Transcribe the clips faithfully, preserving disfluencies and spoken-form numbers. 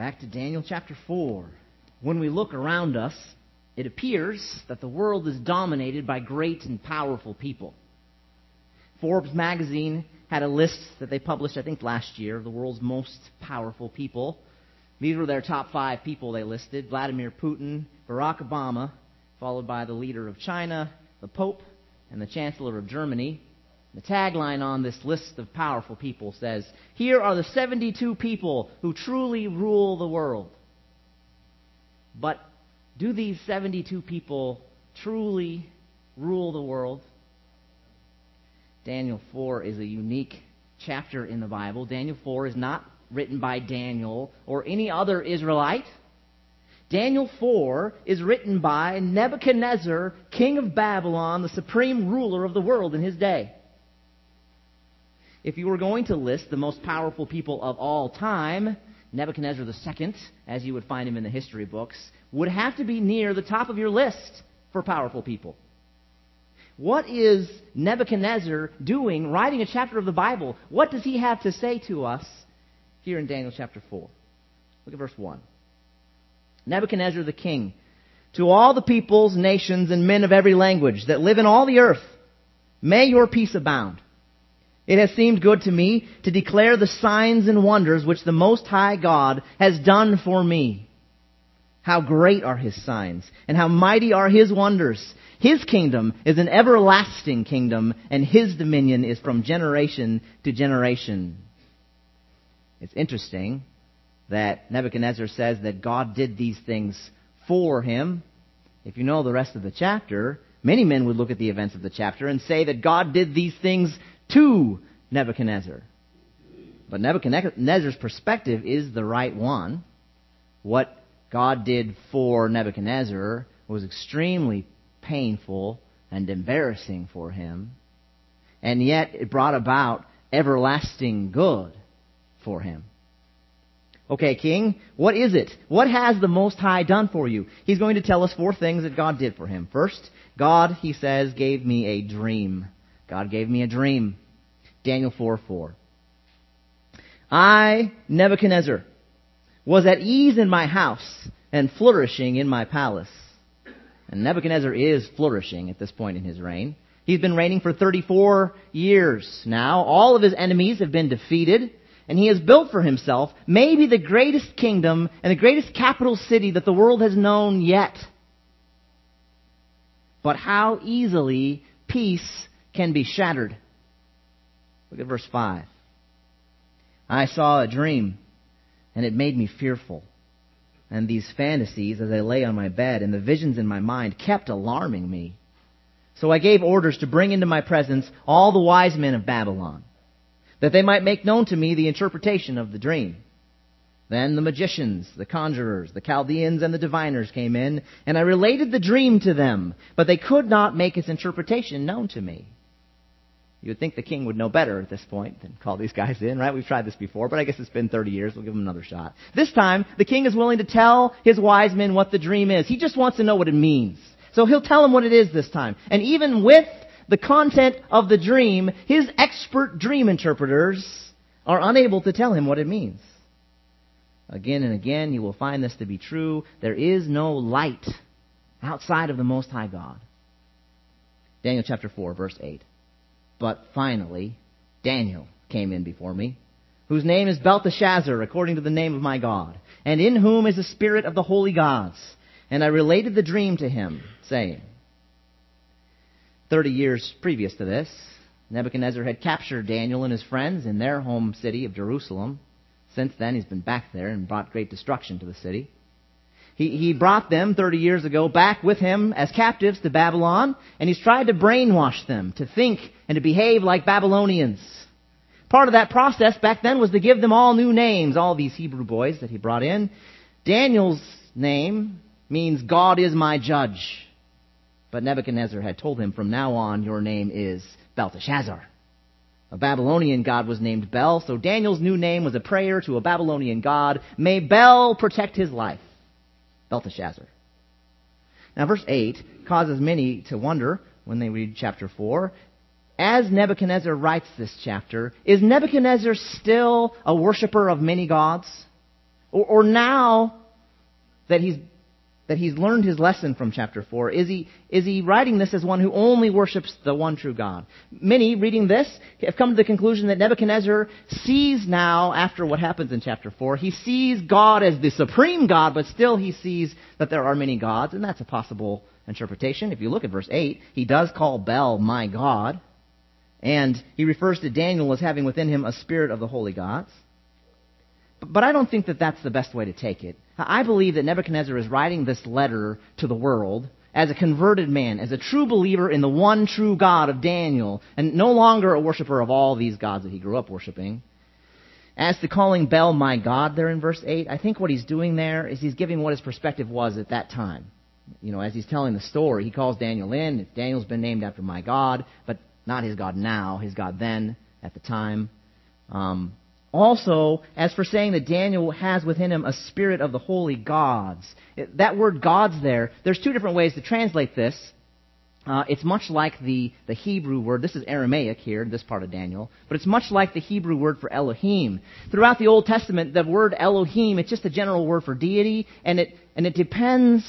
Back to Daniel chapter four. When we look around us, it appears that the world is dominated by great and powerful people. Forbes magazine had a list that they published, I think, last year of the world's most powerful people. These were their top five people they listed: Vladimir Putin, Barack Obama, followed by the leader of China, the Pope, and the Chancellor of Germany. The tagline on this list of powerful people says, "Here are the seventy-two people who truly rule the world." But do these seventy-two people truly rule the world? Daniel four is a unique chapter in the Bible. Daniel four is not written by Daniel or any other Israelite. Daniel four is written by Nebuchadnezzar, king of Babylon, the supreme ruler of the world in his day. If you were going to list the most powerful people of all time, Nebuchadnezzar the Second, as you would find him in the history books, would have to be near the top of your list for powerful people. What is Nebuchadnezzar doing, writing a chapter of the Bible? What does he have to say to us here in Daniel chapter four? Look at verse one. Nebuchadnezzar the king, to all the peoples, nations, and men of every language that live in all the earth, may your peace abound. It has seemed good to me to declare the signs and wonders which the Most High God has done for me. How great are His signs, and how mighty are His wonders. His kingdom is an everlasting kingdom, and His dominion is from generation to generation. It's interesting that Nebuchadnezzar says that God did these things for him. If you know the rest of the chapter, many men would look at the events of the chapter and say that God did these things to Nebuchadnezzar. But Nebuchadnezzar's perspective is the right one. What God did for Nebuchadnezzar was extremely painful and embarrassing for him, and yet it brought about everlasting good for him. Okay, king, what is it? What has the Most High done for you? He's going to tell us four things that God did for him. First, God, he says, gave me a dream. God gave me a dream. Daniel four four. I, Nebuchadnezzar, was at ease in my house and flourishing in my palace. And Nebuchadnezzar is flourishing at this point in his reign. He's been reigning for thirty-four years now. All of his enemies have been defeated, and he has built for himself maybe the greatest kingdom and the greatest capital city that the world has known yet. But how easily peace can be shattered. Look at verse five. I saw a dream, and it made me fearful. And these fantasies, as I lay on my bed, and the visions in my mind, kept alarming me. So I gave orders to bring into my presence all the wise men of Babylon, that they might make known to me the interpretation of the dream. Then the magicians, the conjurers, the Chaldeans, and the diviners came in, and I related the dream to them, but they could not make its interpretation known to me. You would think the king would know better at this point than call these guys in, right? We've tried this before, but I guess it's been thirty years. We'll give him another shot. This time, the king is willing to tell his wise men what the dream is. He just wants to know what it means. So he'll tell them what it is this time. And even with the content of the dream, his expert dream interpreters are unable to tell him what it means. Again and again, you will find this to be true. There is no light outside of the Most High God. Daniel chapter four, verse eight. But finally, Daniel came in before me, whose name is Belteshazzar, according to the name of my God, and in whom is the spirit of the holy gods. And I related the dream to him, saying, Thirty years previous to this, Nebuchadnezzar had captured Daniel and his friends in their home city of Jerusalem. Since then, he's been back there and brought great destruction to the city. He, he brought them thirty years ago back with him as captives to Babylon, and he's tried to brainwash them to think and to behave like Babylonians. Part of that process back then was to give them all new names, all these Hebrew boys that he brought in. Daniel's name means God is my judge. But Nebuchadnezzar had told him, from now on, your name is Belteshazzar. A Babylonian god was named Bel, so Daniel's new name was a prayer to a Babylonian god. May Bel protect his life. Belteshazzar. Now, verse eight causes many to wonder when they read chapter four. As Nebuchadnezzar writes this chapter, is Nebuchadnezzar still a worshiper of many gods? Or, or now that he's that he's learned his lesson from chapter four, is he is he writing this as one who only worships the one true God? Many, reading this, have come to the conclusion that Nebuchadnezzar sees now, after what happens in chapter four, he sees God as the supreme God, but still he sees that there are many gods, and that's a possible interpretation. If you look at verse eight, he does call Bel my God, and he refers to Daniel as having within him a spirit of the holy gods. But I don't think that that's the best way to take it. I believe that Nebuchadnezzar is writing this letter to the world as a converted man, as a true believer in the one true God of Daniel, and no longer a worshiper of all these gods that he grew up worshiping. As to calling Bel my God there in verse eight, I think what he's doing there is he's giving what his perspective was at that time. You know, as he's telling the story, he calls Daniel in. Daniel's been named after my God, but not his God now, his God then, at the time. Um... Also, as for saying that Daniel has within him a spirit of the holy gods. It, that word gods there, there's two different ways to translate this. Uh, it's much like the, the Hebrew word. This is Aramaic here, this part of Daniel. But it's much like the Hebrew word for Elohim. Throughout the Old Testament, the word Elohim, it's just a general word for deity. And it, and it depends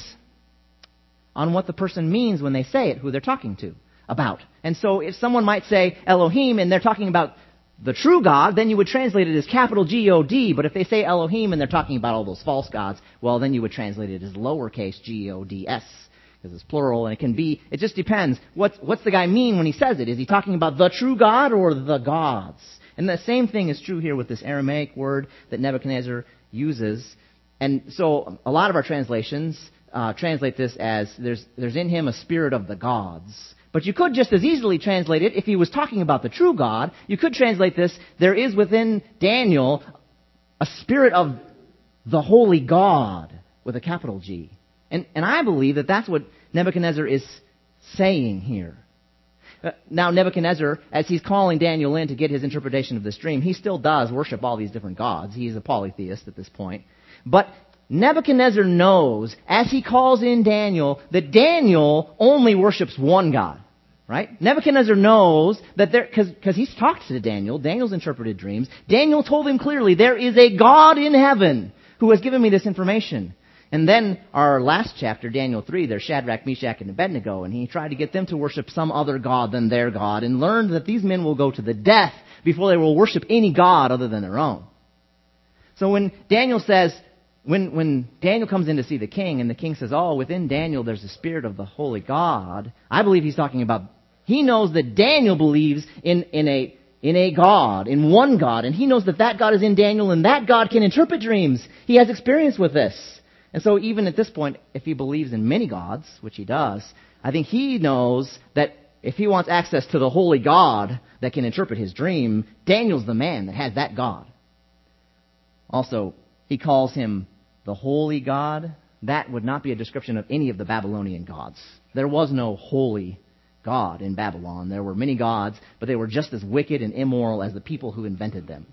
on what the person means when they say it, who they're talking to about. And so if someone might say Elohim and they're talking about the true God, then you would translate it as capital G O D. But if they say Elohim and they're talking about all those false gods, well, then you would translate it as lowercase G O D S, because it's plural, and it can be, it just depends. What's, what's the guy mean when he says it? Is he talking about the true God or the gods? And the same thing is true here with this Aramaic word that Nebuchadnezzar uses. And so a lot of our translations uh, translate this as there's, there's in him a spirit of the gods. But you could just as easily translate it, if he was talking about the true God, you could translate this, there is within Daniel a spirit of the holy God with a capital G. And, and I believe that that's what Nebuchadnezzar is saying here. Uh, now Nebuchadnezzar, as he's calling Daniel in to get his interpretation of this dream, he still does worship all these different gods. He's a polytheist at this point. But Nebuchadnezzar knows, as he calls in Daniel, that Daniel only worships one God. Right? Nebuchadnezzar knows that there, because he's talked to Daniel, Daniel's interpreted dreams. Daniel told him clearly, there is a God in heaven who has given me this information. And then our last chapter, Daniel three, there's Shadrach, Meshach, and Abednego, and he tried to get them to worship some other God than their God, and learned that these men will go to the death before they will worship any God other than their own. So when Daniel says, When when Daniel comes in to see the king, and the king says, oh, within Daniel there's the spirit of the holy God, I believe he's talking about, he knows that Daniel believes in, in a in a God, in one God, and he knows that that God is in Daniel, and that God can interpret dreams. He has experience with this. And so even at this point, if he believes in many gods, which he does, I think he knows that if he wants access to the holy God that can interpret his dream, Daniel's the man that has that God. Also, he calls him the holy God. That would not be a description of any of the Babylonian gods. There was no holy God in Babylon. There were many gods, but they were just as wicked and immoral as the people who invented them.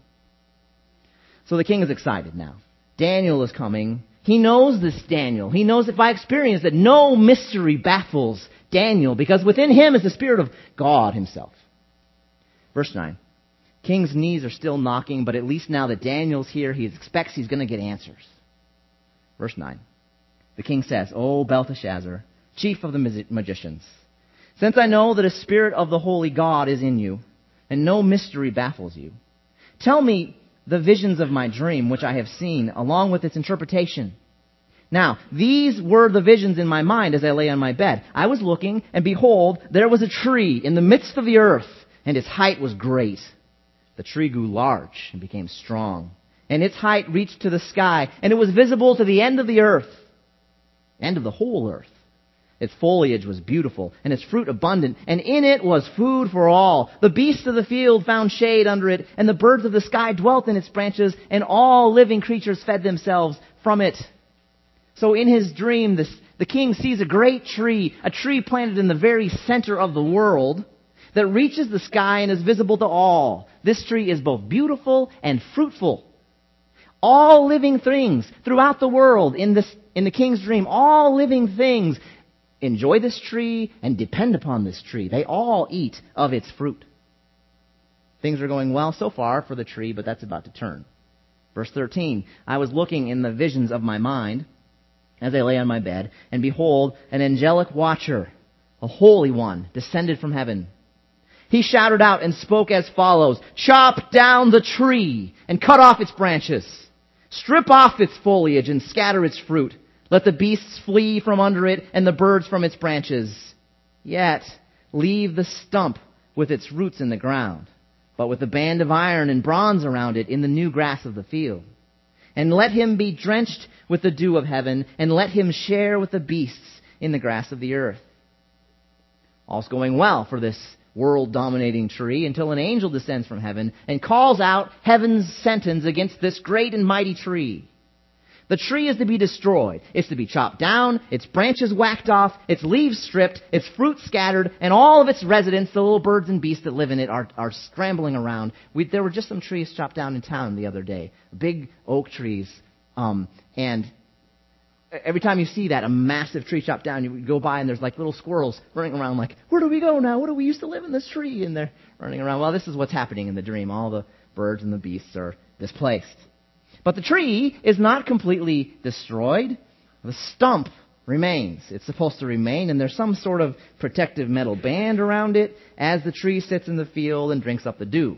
So the king is excited now. Daniel is coming. He knows this Daniel. He knows it by experience that no mystery baffles Daniel, because within him is the Spirit of God himself. Verse nine. King's knees are still knocking, but at least now that Daniel's here, he expects he's going to get answers. Verse nine. The king says, O Belteshazzar, chief of the magicians, since I know that a spirit of the holy God is in you, and no mystery baffles you, tell me the visions of my dream which I have seen, along with its interpretation. Now, these were the visions in my mind as I lay on my bed. I was looking, and behold, there was a tree in the midst of the earth, and its height was great. The tree grew large and became strong, and its height reached to the sky, and it was visible to the end of the earth, end of the whole earth. Its foliage was beautiful, and its fruit abundant, and in it was food for all. The beasts of the field found shade under it, and the birds of the sky dwelt in its branches, and all living creatures fed themselves from it. So in his dream, this, the king sees a great tree, a tree planted in the very center of the world, that reaches the sky and is visible to all. This tree is both beautiful and fruitful. All living things throughout the world, in this in the king's dream, all living things enjoy this tree and depend upon this tree. They all eat of its fruit. Things are going well so far for the tree, but that's about to turn. Verse thirteen, I was looking in the visions of my mind as I lay on my bed, and behold, an angelic watcher, a holy one, descended from heaven. He shouted out and spoke as follows, chop down the tree and cut off its branches. Strip off its foliage and scatter its fruit. Let the beasts flee from under it and the birds from its branches. Yet leave the stump with its roots in the ground, but with a band of iron and bronze around it in the new grass of the field. And let him be drenched with the dew of heaven, and let him share with the beasts in the grass of the earth. All's going well for this world-dominating tree until an angel descends from heaven and calls out heaven's sentence against this great and mighty tree. The tree is to be destroyed. It's to be chopped down, its branches whacked off, its leaves stripped, its fruit scattered, and all of its residents, the little birds and beasts that live in it, are, are scrambling around. We, there were just some trees chopped down in town the other day, big oak trees, um, and every time you see that, a massive tree chopped down, you go by and there's like little squirrels running around like, where do we go now? Where do we used to live in this tree? And they're running around. Well, this is what's happening in the dream. All the birds and the beasts are displaced. But the tree is not completely destroyed. The stump remains. It's supposed to remain, and there's some sort of protective metal band around it as the tree sits in the field and drinks up the dew.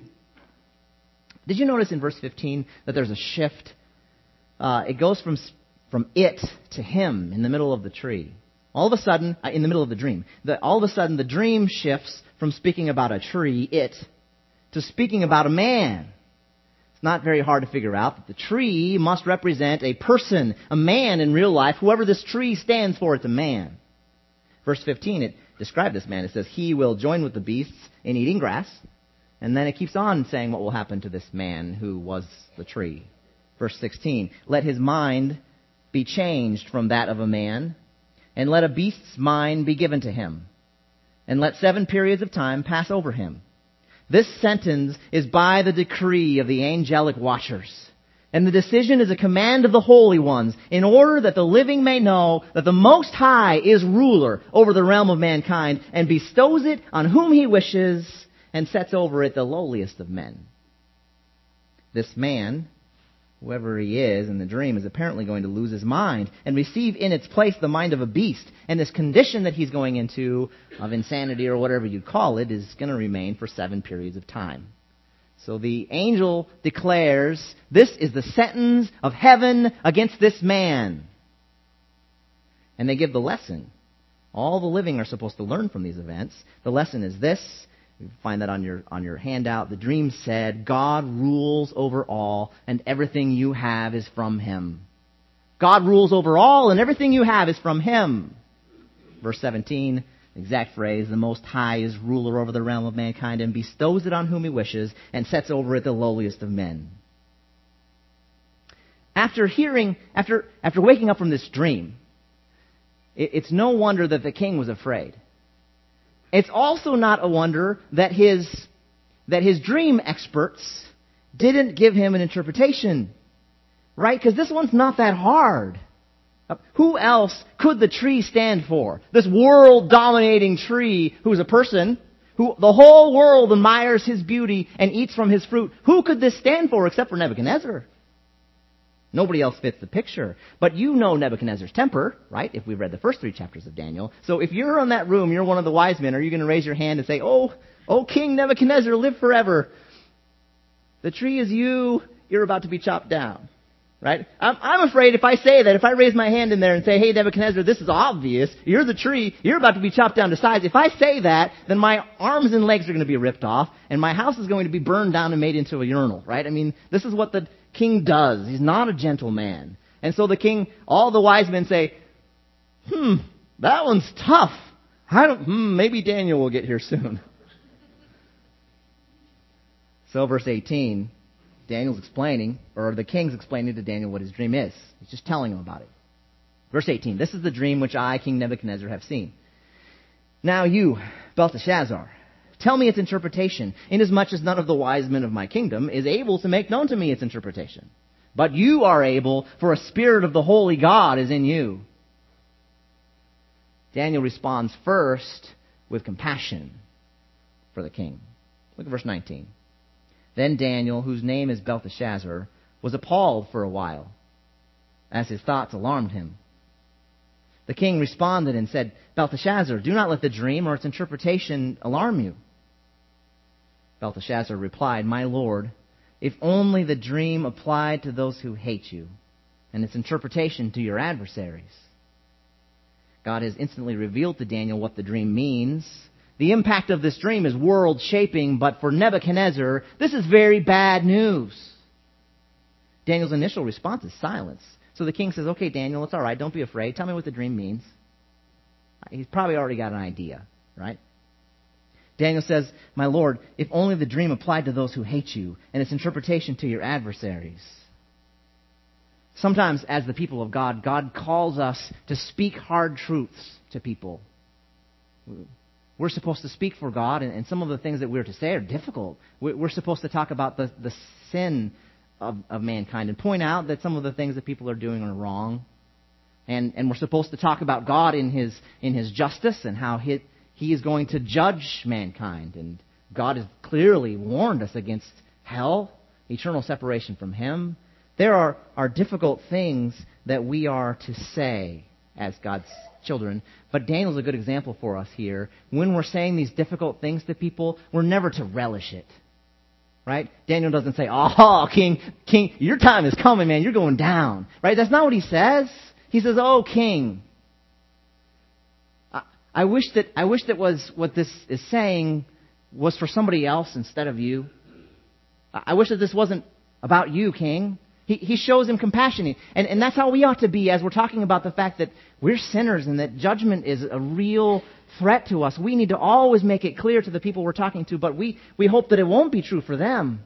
Did you notice in verse fifteen that there's a shift? Uh, it goes from from it to him in the middle of the tree. All of a sudden, uh, in the middle of the dream, the, all of a sudden the dream shifts from speaking about a tree, it, to speaking about a man. Not very hard to figure out that the tree must represent a person, a man in real life. Whoever this tree stands for, it's a man. Verse fifteen, it described this man. It says, he will join with the beasts in eating grass. And then it keeps on saying what will happen to this man who was the tree. Verse sixteen, let his mind be changed from that of a man, and let a beast's mind be given to him, and let seven periods of time pass over him. This sentence is by the decree of the angelic watchers. And the decision is a command of the holy ones, in order that the living may know that the Most High is ruler over the realm of mankind, and bestows it on whom he wishes, and sets over it the lowliest of men. This man, whoever he is in the dream, is apparently going to lose his mind and receive in its place the mind of a beast. And this condition that he's going into of insanity, or whatever you'd call it, is going to remain for seven periods of time. So the angel declares, this is the sentence of heaven against this man. And they give the lesson. All the living are supposed to learn from these events. The lesson is this. You find that on your on your handout. The dream said, God rules over all, and everything you have is from him. God rules over all, and everything you have is from him. Verse seventeen, the exact phrase, the Most High is ruler over the realm of mankind, and bestows it on whom he wishes, and sets over it the lowliest of men. After hearing, after after waking up from this dream, it, it's no wonder that the king was afraid. It's also not a wonder that his, that his dream experts didn't give him an interpretation. Right? Because this one's not that hard. Who else could the tree stand for? This world-dominating tree who's a person, who the whole world admires his beauty and eats from his fruit. Who could this stand for except for Nebuchadnezzar? Nobody else fits the picture. But you know Nebuchadnezzar's temper, right? If we've read the first three chapters of Daniel. So if you're in that room, you're one of the wise men, are you going to raise your hand and say, oh, oh, King Nebuchadnezzar, live forever? The tree is you. You're about to be chopped down. Right? I'm, I'm afraid if I say that, if I raise my hand in there and say, hey, Nebuchadnezzar, this is obvious. You're the tree. You're about to be chopped down to size. If I say that, then my arms and legs are going to be ripped off, and my house is going to be burned down and made into a urinal. Right? I mean, this is what the king does. He's not a gentle man. And so the king, all the wise men say, hmm, that one's tough. I don't, hmm, maybe Daniel will get here soon. So verse eighteen, Daniel's explaining, or the king's explaining to Daniel what his dream is. He's just telling him about it. Verse eighteen, this is the dream which I, King Nebuchadnezzar, have seen. Now you, Belteshazzar, tell me its interpretation, inasmuch as none of the wise men of my kingdom is able to make known to me its interpretation. But you are able, for a spirit of the holy God is in you. Daniel responds first with compassion for the king. Look at verse nineteen. Then Daniel, whose name is Belteshazzar, was appalled for a while, as his thoughts alarmed him. The king responded and said, "Belteshazzar, do not let the dream or its interpretation alarm you." Belteshazzar replied, "My lord, if only the dream applied to those who hate you, and its interpretation to your adversaries." God has instantly revealed to Daniel what the dream means. The impact of this dream is world-shaping, but for Nebuchadnezzar, this is very bad news. Daniel's initial response is silence. So the king says, "Okay, Daniel, it's all right. Don't be afraid. Tell me what the dream means." He's probably already got an idea, right? Daniel says, "My lord, if only the dream applied to those who hate you, and its interpretation to your adversaries." Sometimes, as the people of God, God calls us to speak hard truths to people. We're supposed to speak for God, and, and some of the things that we're to say are difficult. We're, we're supposed to talk about the, the sin of, of mankind and point out that some of the things that people are doing are wrong. And, and we're supposed to talk about God in His in His justice and how He, he is going to judge mankind. And God has clearly warned us against hell, eternal separation from Him. There are, are difficult things that we are to say as God's children. But Daniel's a good example for us here. When we're saying these difficult things to people, we're never to relish it. Right? Daniel doesn't say, "Oh, King, King, your time is coming, man. You're going down." Right? That's not what he says. He says, "Oh, King, I, I wish that I wish that was what this is saying was for somebody else instead of you. I, I wish that this wasn't about you, King." He, he shows him compassion. And, and that's how we ought to be as we're talking about the fact that we're sinners and that judgment is a real threat to us. We need to always make it clear to the people we're talking to, but we, we hope that it won't be true for them.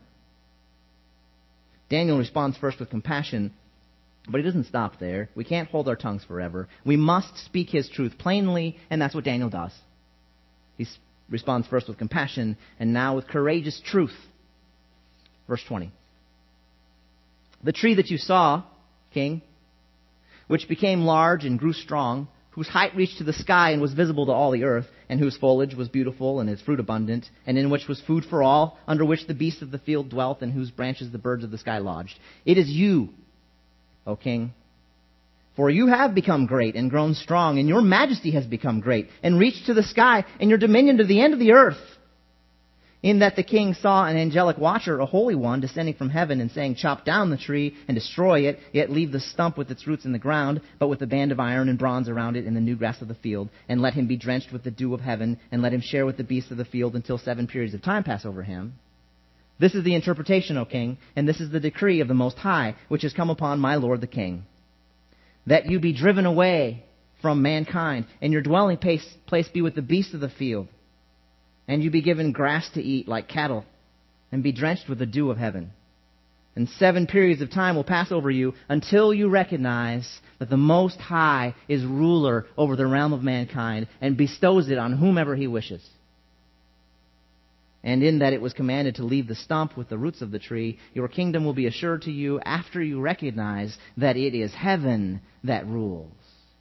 Daniel responds first with compassion, but he doesn't stop there. We can't hold our tongues forever. We must speak his truth plainly, and that's what Daniel does. He responds first with compassion, and now with courageous truth. Verse twenty. "The tree that you saw, King, which became large and grew strong, whose height reached to the sky and was visible to all the earth, and whose foliage was beautiful and its fruit abundant, and in which was food for all, under which the beasts of the field dwelt, and whose branches the birds of the sky lodged. It is you, O King. For you have become great and grown strong, and your majesty has become great, and reached to the sky, and your dominion to the end of the earth. In that the king saw an angelic watcher, a holy one, descending from heaven and saying, 'Chop down the tree and destroy it, yet leave the stump with its roots in the ground, but with a band of iron and bronze around it in the new grass of the field. And let him be drenched with the dew of heaven, and let him share with the beasts of the field until seven periods of time pass over him.' This is the interpretation, O king, and this is the decree of the Most High, which has come upon my lord the king. That you be driven away from mankind, and your dwelling place, place be with the beasts of the field. And you be given grass to eat like cattle, and be drenched with the dew of heaven. And seven periods of time will pass over you until you recognize that the Most High is ruler over the realm of mankind and bestows it on whomever he wishes. And in that it was commanded to leave the stump with the roots of the tree, your kingdom will be assured to you after you recognize that it is heaven that rules."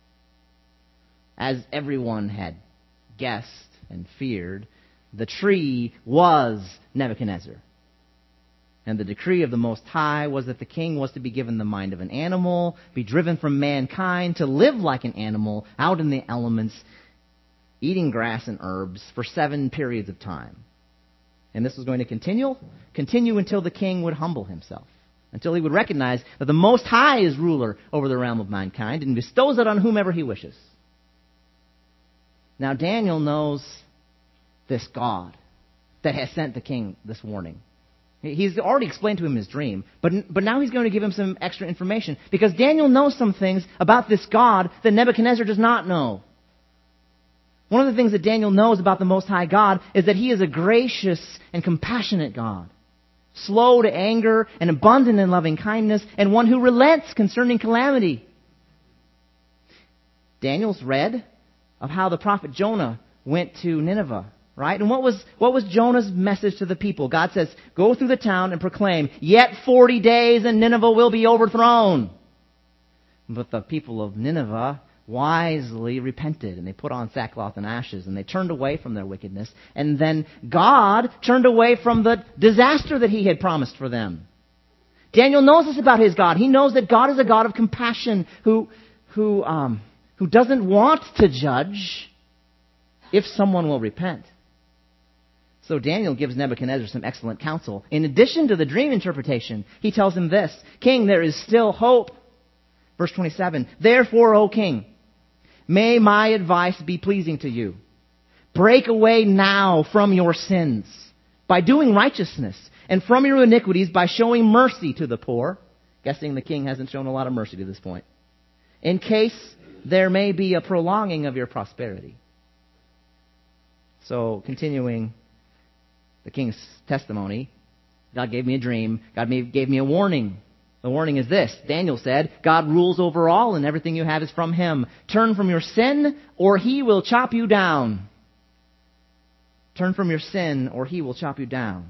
As everyone had guessed and feared, the tree was Nebuchadnezzar. And the decree of the Most High was that the king was to be given the mind of an animal, be driven from mankind, to live like an animal out in the elements, eating grass and herbs for seven periods of time. And this was going to continue, continue until the king would humble himself, until he would recognize that the Most High is ruler over the realm of mankind and bestows it on whomever he wishes. Now Daniel knows this God that has sent the king this warning. He's already explained to him his dream, but, but now he's going to give him some extra information because Daniel knows some things about this God that Nebuchadnezzar does not know. One of the things that Daniel knows about the Most High God is that he is a gracious and compassionate God, slow to anger and abundant in loving kindness, and one who relents concerning calamity. Daniel's read of how the prophet Jonah went to Nineveh. Right? And what was what was Jonah's message to the people? God says, "Go through the town and proclaim, 'Yet forty days and Nineveh will be overthrown.'" But the people of Nineveh wisely repented, and they put on sackcloth and ashes, and they turned away from their wickedness. And then God turned away from the disaster that he had promised for them. Daniel knows this about his God. He knows that God is a God of compassion who, who, um, who doesn't want to judge if someone will repent. So Daniel gives Nebuchadnezzar some excellent counsel. In addition to the dream interpretation, he tells him this: King, there is still hope. Verse twenty-seven, therefore, O king, may my advice be pleasing to you. Break away now from your sins by doing righteousness, and from your iniquities by showing mercy to the poor. Guessing the king hasn't shown a lot of mercy to this point. In case there may be a prolonging of your prosperity. So, continuing the king's testimony, God gave me a dream. God gave me a warning. The warning is this. Daniel said, God rules over all and everything you have is from Him. Turn from your sin or He will chop you down. Turn from your sin or He will chop you down.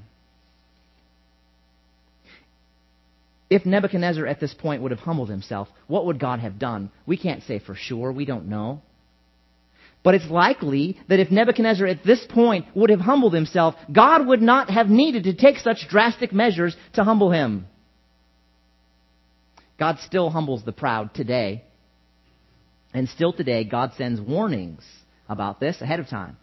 If Nebuchadnezzar at this point would have humbled himself, what would God have done? We can't say for sure. We don't know. But it's likely that if Nebuchadnezzar at this point would have humbled himself, God would not have needed to take such drastic measures to humble him. God still humbles the proud today. And still today, God sends warnings about this ahead of time.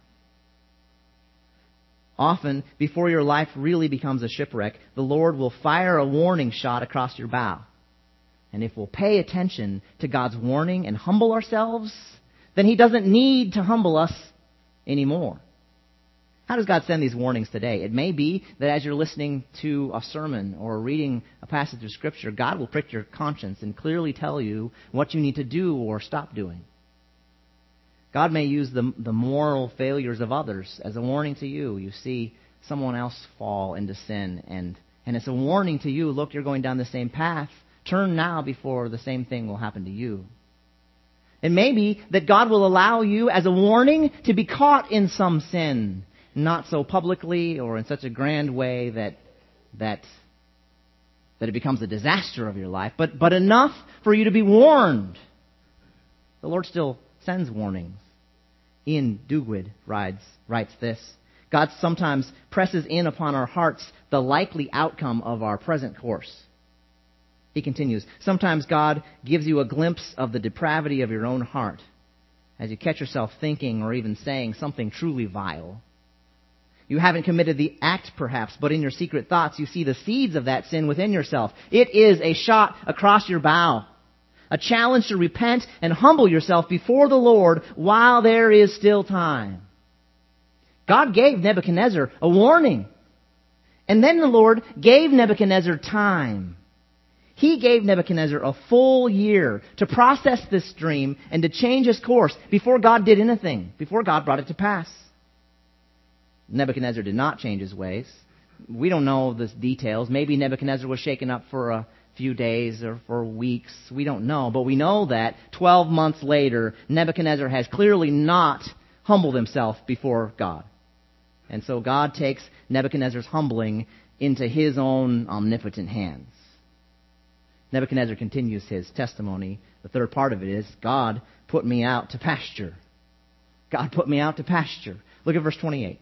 Often, before your life really becomes a shipwreck, the Lord will fire a warning shot across your bow. And if we'll pay attention to God's warning and humble ourselves, then He doesn't need to humble us anymore. How does God send these warnings today? It may be that as you're listening to a sermon or reading a passage of Scripture, God will prick your conscience and clearly tell you what you need to do or stop doing. God may use the, the moral failures of others as a warning to you. You see someone else fall into sin, and, and it's a warning to you, look, you're going down the same path. Turn now before the same thing will happen to you. It may be that God will allow you as a warning to be caught in some sin, not so publicly or in such a grand way that that that it becomes a disaster of your life, but, but enough for you to be warned. The Lord still sends warnings. Ian Duguid writes, writes this: God sometimes presses in upon our hearts the likely outcome of our present course. He continues, sometimes God gives you a glimpse of the depravity of your own heart as you catch yourself thinking or even saying something truly vile. You haven't committed the act perhaps, but in your secret thoughts you see the seeds of that sin within yourself. It is a shot across your bow. A challenge to repent and humble yourself before the Lord while there is still time. God gave Nebuchadnezzar a warning. And then the Lord gave Nebuchadnezzar time. He gave Nebuchadnezzar a full year to process this dream and to change his course before God did anything, before God brought it to pass. Nebuchadnezzar did not change his ways. We don't know the details. Maybe Nebuchadnezzar was shaken up for a few days or for weeks. We don't know. But we know that twelve months later, Nebuchadnezzar has clearly not humbled himself before God. And so God takes Nebuchadnezzar's humbling into His own omnipotent hands. Nebuchadnezzar continues his testimony. The third part of it is, God put me out to pasture. God put me out to pasture. Look at verse twenty-eight.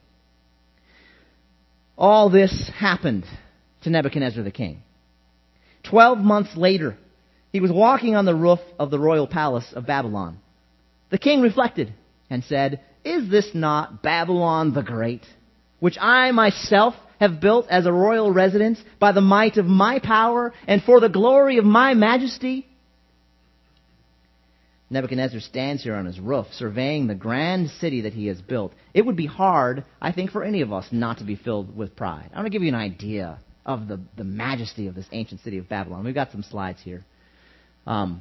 All this happened to Nebuchadnezzar the king. Twelve months later, he was walking on the roof of the royal palace of Babylon. The king reflected and said, is this not Babylon the Great, which I myself have built as a royal residence by the might of my power and for the glory of my majesty? Nebuchadnezzar stands here on his roof, surveying the grand city that he has built. It would be hard, I think, for any of us not to be filled with pride. I want to give you an idea of the, the majesty of this ancient city of Babylon. We've got some slides here. Um,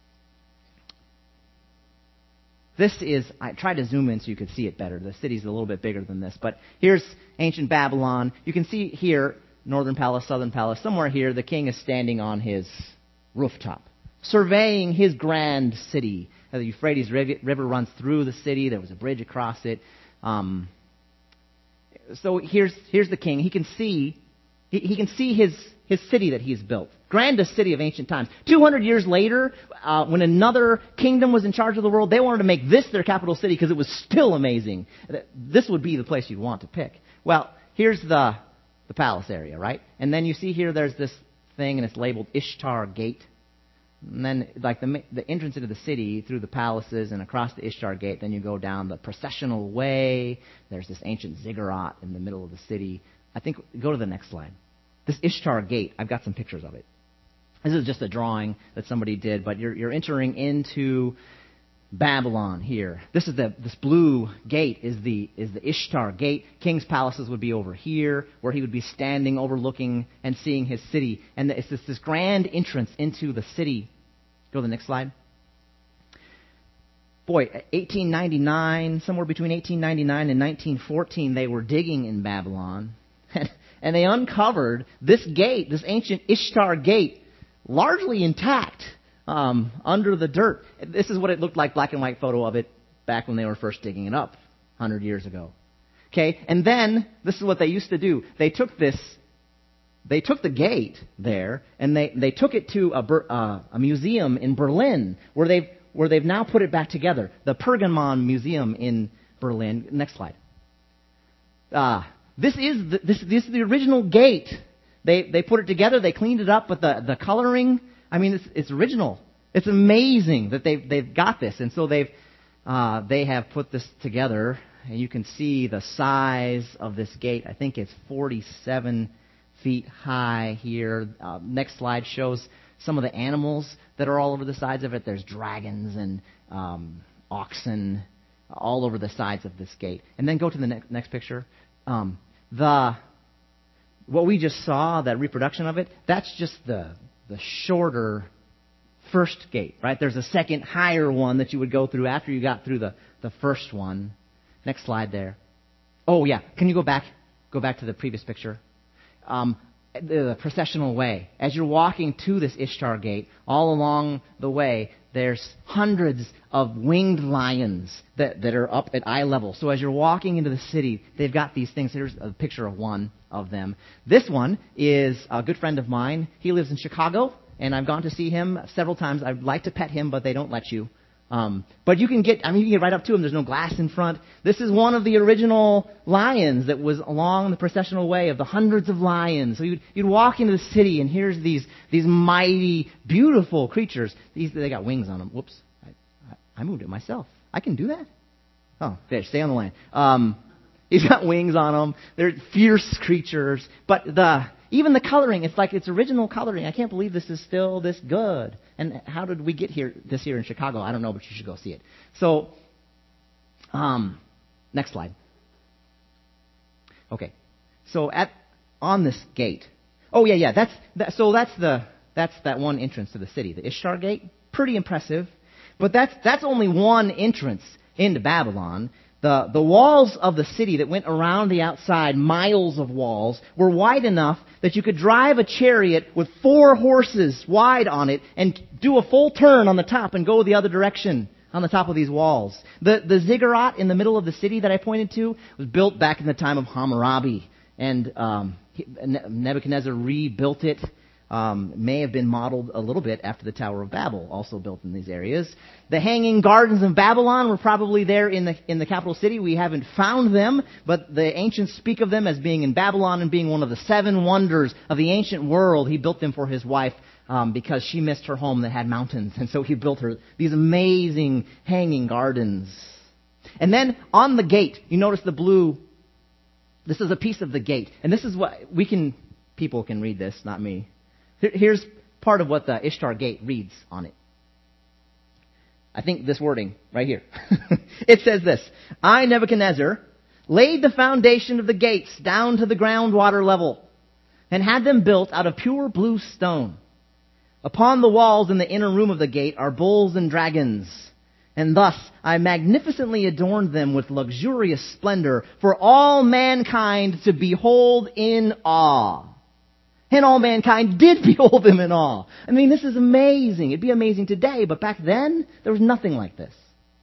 this is, I tried to zoom in so you could see it better. The city's a little bit bigger than this. But here's ancient Babylon. You can see here, northern palace, southern palace. Somewhere here, the king is standing on his rooftop, surveying his grand city. The Euphrates River runs through the city. There was a bridge across it. Um, so here's here's the king. He can see he, he can see his his city that he's built, grandest city of ancient times. Two hundred years later, uh, when another kingdom was in charge of the world, they wanted to make this their capital city because it was still amazing. This would be the place you'd want to pick. Well, here's the the palace area, right? And then you see here, there's this thing, and it's labeled Ishtar Gate. And then, like the the entrance into the city through the palaces and across the Ishtar Gate, then you go down the processional way. There's this ancient ziggurat in the middle of the city. I think, go to the next slide. This Ishtar Gate, I've got some pictures of it. This is just a drawing that somebody did, but you're you're entering into Babylon here. This is the this blue gate is the is the Ishtar Gate. King's palaces would be over here, where he would be standing, overlooking and seeing his city. And it's this, this grand entrance into the city. Go to the next slide. Boy, eighteen ninety-nine, somewhere between eighteen ninety-nine and nineteen fourteen, they were digging in Babylon, and they uncovered this gate, this ancient Ishtar Gate, largely intact. Um, under the dirt. This is what it looked like, black and white photo of it back when they were first digging it up, one hundred years ago. Okay, and then this is what they used to do. They took this, they took the gate there, and they, they took it to a, uh, a museum in Berlin, where they've where they've now put it back together. The Pergamon Museum in Berlin. Next slide. Uh, this is the, this this is the original gate. They they put it together. They cleaned it up, but the the coloring. I mean, it's, it's original. It's amazing that they've they've got this, and so they've uh, they have put this together, and you can see the size of this gate. I think it's forty-seven feet high here. Uh, next slide shows some of the animals that are all over the sides of it. There's dragons and um, oxen all over the sides of this gate. And then go to the ne- next picture. Um, the what we just saw, that reproduction of it, that's just the the shorter first gate, right? There's a second higher one that you would go through after you got through the, the first one. Next slide there. Oh, yeah. Can you go back? Go back to the previous picture. Um, the, the processional way. As you're walking to this Ishtar Gate, all along the way, there's hundreds of winged lions that, that are up at eye level. So as you're walking into the city, they've got these things. Here's a picture of one of them. This one is a good friend of mine. He lives in Chicago, and I've gone to see him several times. I'd like to pet him, but they don't let you. Um, but you can get, I mean, you can get right up to him. There's no glass in front. This is one of the original lions that was along the processional way of the hundreds of lions. So you'd, you'd walk into the city, and here's these these mighty, beautiful creatures. These they got wings on them. Whoops, I, I, I moved it myself. I can do that. Oh, fish, stay on the line. Um, he's got wings on them. They're fierce creatures, but the even the coloring, it's like it's original coloring. I can't believe this is still this good. And how did we get here this here in Chicago? I don't know, but you should go see it. So, um, next slide. Okay. So at on this gate. Oh yeah, yeah. That's that, so that's the that's that one entrance to the city, the Ishtar Gate. Pretty impressive, but that's that's only one entrance into Babylon. The, the walls of the city that went around the outside, miles of walls, were wide enough that you could drive a chariot with four horses wide on it and do a full turn on the top and go the other direction on the top of these walls. The, the ziggurat in the middle of the city that I pointed to was built back in the time of Hammurabi. And um, Nebuchadnezzar rebuilt it. Um, may have been modeled a little bit after the Tower of Babel, also built in these areas. The Hanging Gardens of Babylon were probably there in the in the capital city. We haven't found them, but the ancients speak of them as being in Babylon and being one of the seven wonders of the ancient world. He built them for his wife um, because she missed her home that had mountains, and so he built her these amazing hanging gardens. And then on the gate, you notice the blue. This is a piece of the gate, and this is what we can. People can read this, not me. Here's part of what the Ishtar Gate reads on it. I think this wording right here. It says this: I, Nebuchadnezzar, laid the foundation of the gates down to the groundwater level and had them built out of pure blue stone. Upon the walls in the inner room of the gate are bulls and dragons. And thus I magnificently adorned them with luxurious splendor for all mankind to behold in awe. And all mankind did behold them in awe. I mean, this is amazing. It'd be amazing today, but back then, there was nothing like this.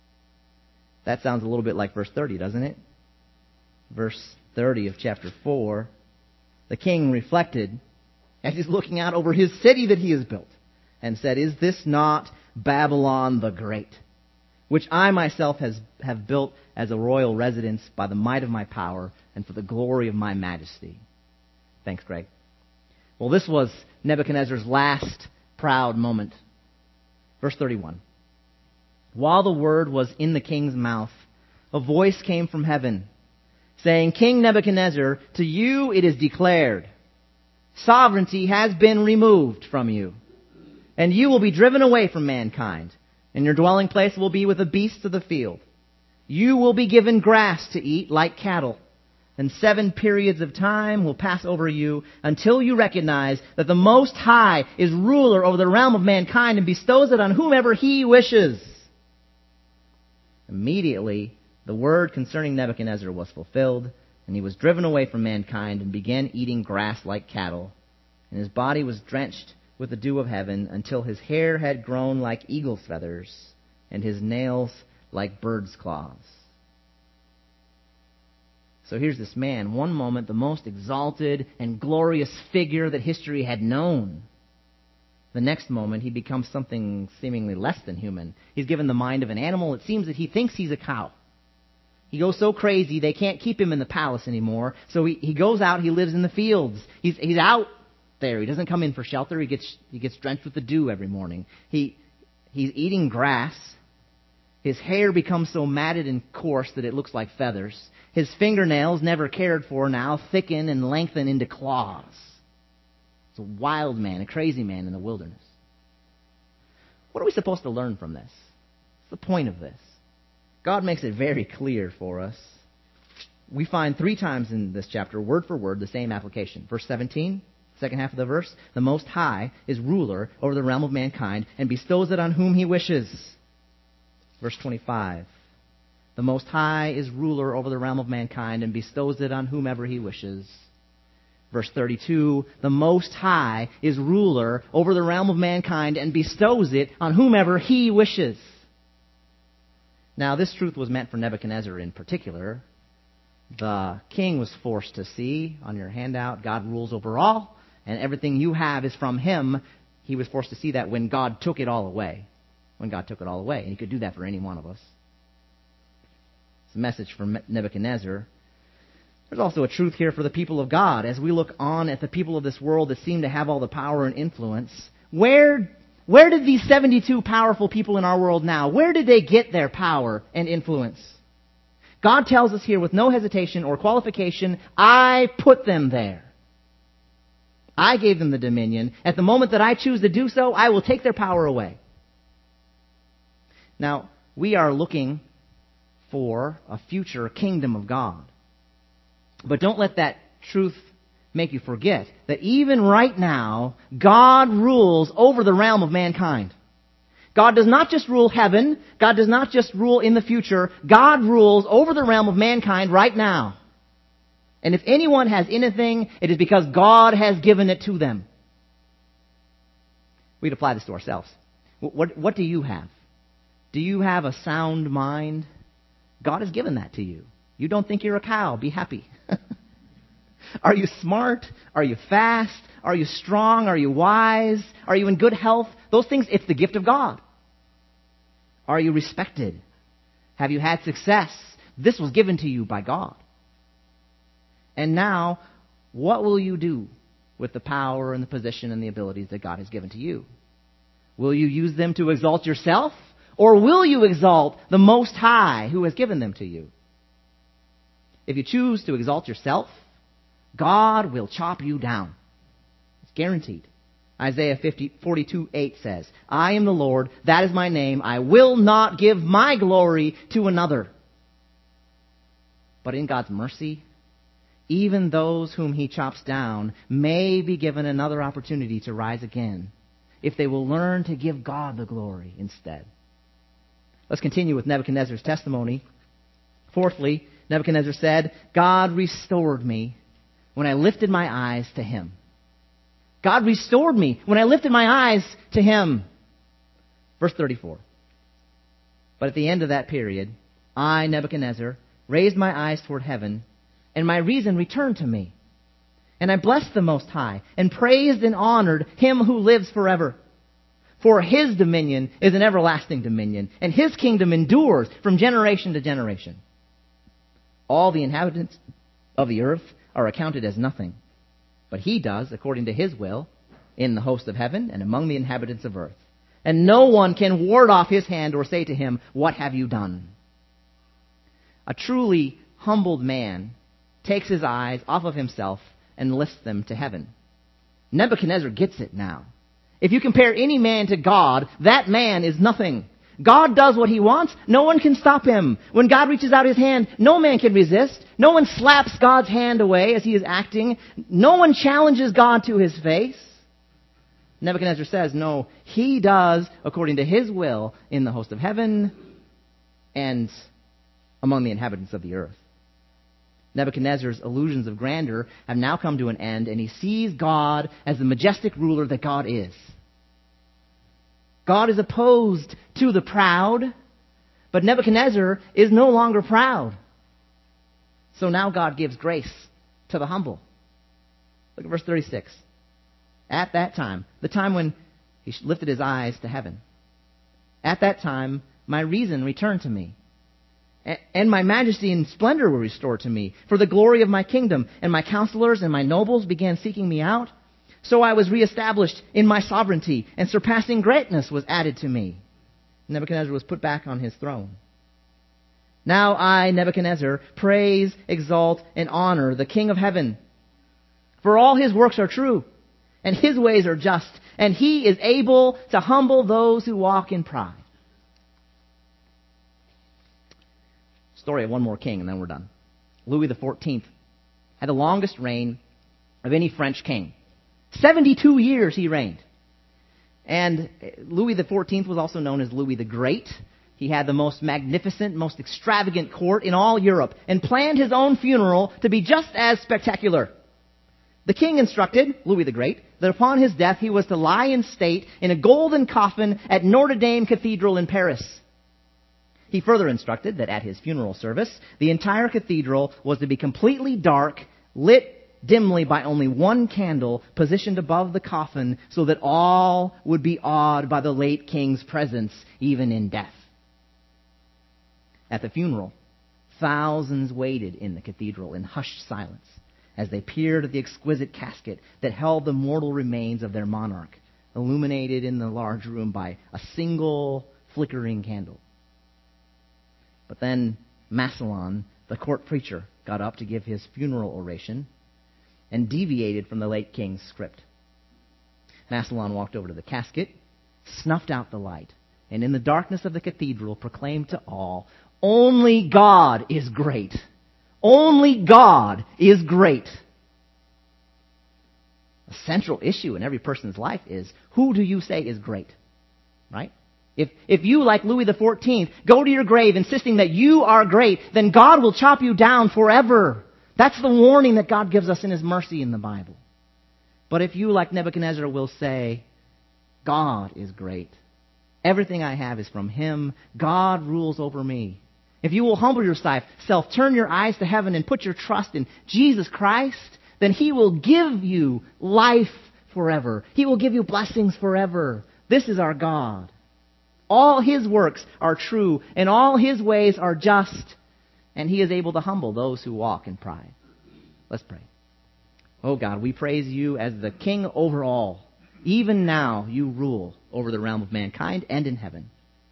That sounds a little bit like verse thirty, doesn't it? Verse thirty of chapter four. The king reflected as he's looking out over his city that he has built and said, is this not Babylon the Great, which I myself has, have built as a royal residence by the might of my power and for the glory of my majesty? Thanks, Greg. Well, this was Nebuchadnezzar's last proud moment. Verse thirty-one. While the word was in the king's mouth, a voice came from heaven, saying, King Nebuchadnezzar, to you it is declared, sovereignty has been removed from you, and you will be driven away from mankind, and your dwelling place will be with the beasts of the field. You will be given grass to eat like cattle, and seven periods of time will pass over you until you recognize that the Most High is ruler over the realm of mankind and bestows it on whomever He wishes. Immediately, the word concerning Nebuchadnezzar was fulfilled, and he was driven away from mankind and began eating grass like cattle. And his body was drenched with the dew of heaven until his hair had grown like eagle's feathers and his nails like bird's claws. So here's this man, one moment the most exalted and glorious figure that history had known. The next moment he becomes something seemingly less than human. He's given the mind of an animal. It seems that he thinks he's a cow. He goes so crazy they can't keep him in the palace anymore. So he, he goes out, he lives in the fields. He's he's out there. He doesn't come in for shelter. He gets he gets drenched with the dew every morning. He he's eating grass. His hair becomes so matted and coarse that it looks like feathers. His fingernails, never cared for now, thicken and lengthen into claws. It's a wild man, a crazy man in the wilderness. What are we supposed to learn from this? What's the point of this? God makes it very clear for us. We find three times in this chapter, word for word, the same application. Verse seventeen, second half of the verse, the Most High is ruler over the realm of mankind and bestows it on whom He wishes. Verse twenty-five, the Most High is ruler over the realm of mankind and bestows it on whomever He wishes. Verse thirty-two, the Most High is ruler over the realm of mankind and bestows it on whomever He wishes. Now, this truth was meant for Nebuchadnezzar in particular. The king was forced to see on your handout, God rules over all, and everything you have is from Him. He was forced to see that when God took it all away. When God took it all away. And He could do that for any one of us. It's a message from Nebuchadnezzar. There's also a truth here for the people of God. As we look on at the people of this world that seem to have all the power and influence, where, where did these seventy-two powerful people in our world now, where did they get their power and influence? God tells us here with no hesitation or qualification, I put them there. I gave them the dominion. At the moment that I choose to do so, I will take their power away. Now, we are looking for a future kingdom of God. But don't let that truth make you forget that even right now, God rules over the realm of mankind. God does not just rule heaven. God does not just rule in the future. God rules over the realm of mankind right now. And if anyone has anything, it is because God has given it to them. We'd apply this to ourselves. What, what do you have? Do you have a sound mind? God has given that to you. You don't think you're a cow. Be happy. Are you smart? Are you fast? Are you strong? Are you wise? Are you in good health? Those things, it's the gift of God. Are you respected? Have you had success? This was given to you by God. And now, what will you do with the power and the position and the abilities that God has given to you? Will you use them to exalt yourself? Or will you exalt the Most High who has given them to you? If you choose to exalt yourself, God will chop you down. It's guaranteed. Isaiah forty-two eight says, I am the Lord, that is my name. I will not give my glory to another. But in God's mercy, even those whom He chops down may be given another opportunity to rise again if they will learn to give God the glory instead. Let's continue with Nebuchadnezzar's testimony. Fourthly, Nebuchadnezzar said, God restored me when I lifted my eyes to Him. God restored me when I lifted my eyes to Him. Verse thirty-four. But at the end of that period, I, Nebuchadnezzar, raised my eyes toward heaven, and my reason returned to me. And I blessed the Most High, and praised and honored Him who lives forever. For His dominion is an everlasting dominion, and His kingdom endures from generation to generation. All the inhabitants of the earth are accounted as nothing. but he does according to his will in the host of heaven and among the inhabitants of earth. And no one can ward off his hand or say to him, "What have you done?" A truly humbled man takes his eyes off of himself and lifts them to heaven. Nebuchadnezzar gets it now. If you compare any man to God, that man is nothing. God does what he wants. No one can stop him. When God reaches out his hand, no man can resist. No one slaps God's hand away as he is acting. No one challenges God to his face. Nebuchadnezzar says, no, he does according to his will in the host of heaven and among the inhabitants of the earth. Nebuchadnezzar's illusions of grandeur have now come to an end, and he sees God as the majestic ruler that God is. God is opposed to the proud, but Nebuchadnezzar is no longer proud. So now God gives grace to the humble. Look at verse thirty-six. At that time, the time when he lifted his eyes to heaven, at that time my reason returned to me, and my majesty and splendor were restored to me for the glory of my kingdom, and my counselors and my nobles began seeking me out. So I was reestablished in my sovereignty, and surpassing greatness was added to me. Nebuchadnezzar was put back on his throne. Now I, Nebuchadnezzar, praise, exalt, and honor the King of heaven. For all his works are true, and his ways are just, and he is able to humble those who walk in pride. Story of one more king, and then we're done. Louis the fourteenth had the longest reign of any French king. seventy-two years he reigned. And Louis the fourteenth was also known as Louis the Great. He had the most magnificent, most extravagant court in all Europe, and planned his own funeral to be just as spectacular. The king instructed, Louis the Great, that upon his death he was to lie in state in a golden coffin at Notre Dame Cathedral in Paris. He further instructed that at his funeral service, the entire cathedral was to be completely dark, lit dimly by only one candle positioned above the coffin, so that all would be awed by the late king's presence, even in death. At the funeral, thousands waited in the cathedral in hushed silence as they peered at the exquisite casket that held the mortal remains of their monarch, illuminated in the large room by a single flickering candle. But then Massillon, the court preacher, got up to give his funeral oration and deviated from the late king's script. Massillon walked over to the casket, snuffed out the light, and in the darkness of the cathedral proclaimed to all, "Only God is great. Only God is great." A central issue in every person's life is, who do you say is great? Right? If, if you, like Louis the fourteenth, go to your grave insisting that you are great, then God will chop you down forever. That's the warning that God gives us in His mercy in the Bible. But if you, like Nebuchadnezzar, will say, God is great. Everything I have is from Him. God rules over me. If you will humble yourself, turn your eyes to heaven and put your trust in Jesus Christ, then He will give you life forever. He will give you blessings forever. This is our God. All His works are true, and all His ways are just, and He is able to humble those who walk in pride. Let's pray. Oh God, we praise You as the King over all. Even now You rule over the realm of mankind and in heaven.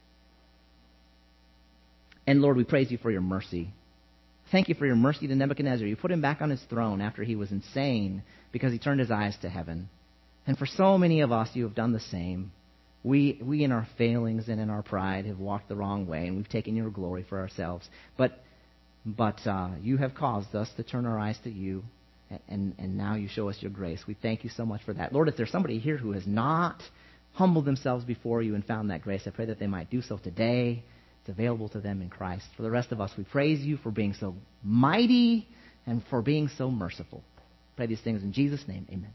And Lord, we praise You for Your mercy. Thank You for Your mercy to Nebuchadnezzar. You put him back on his throne after he was insane because he turned his eyes to heaven. And for so many of us, You have done the same. We, we in our failings and in our pride have walked the wrong way, and we've taken Your glory for ourselves. But but uh, You have caused us to turn our eyes to You, and, and now You show us Your grace. We thank You so much for that. Lord, if there's somebody here who has not humbled themselves before You and found that grace, I pray that they might do so today. It's available to them in Christ. For the rest of us, we praise You for being so mighty and for being so merciful. I pray these things in Jesus' name. Amen.